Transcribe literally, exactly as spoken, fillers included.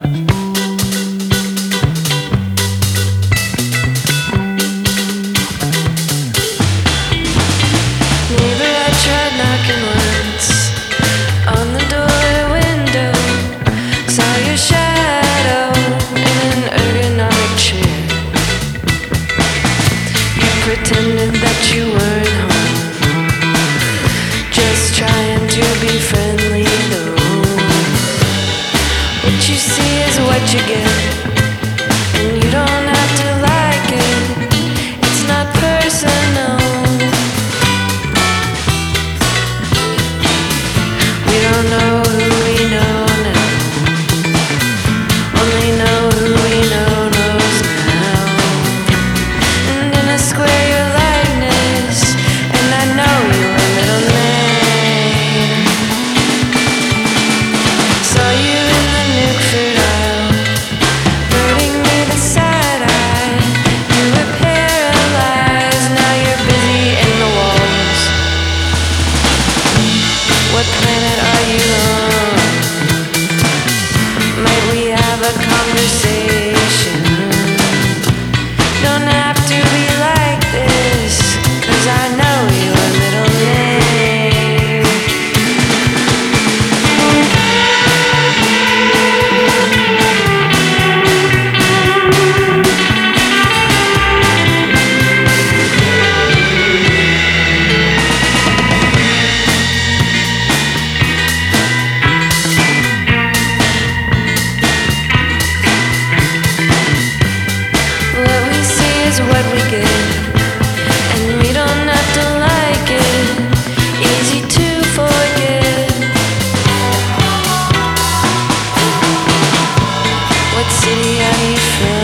Pretended that you weren't home, just trying to be friendly though. What you see is what you get, and you don't have to like it. It's not personal. We don't know who we know now, only know who we know knows now. And in a square conversation. Don't have to be like this, 'cause I know your middle name. What we get, and we don't have to like it. Easy to forget. What city are you from?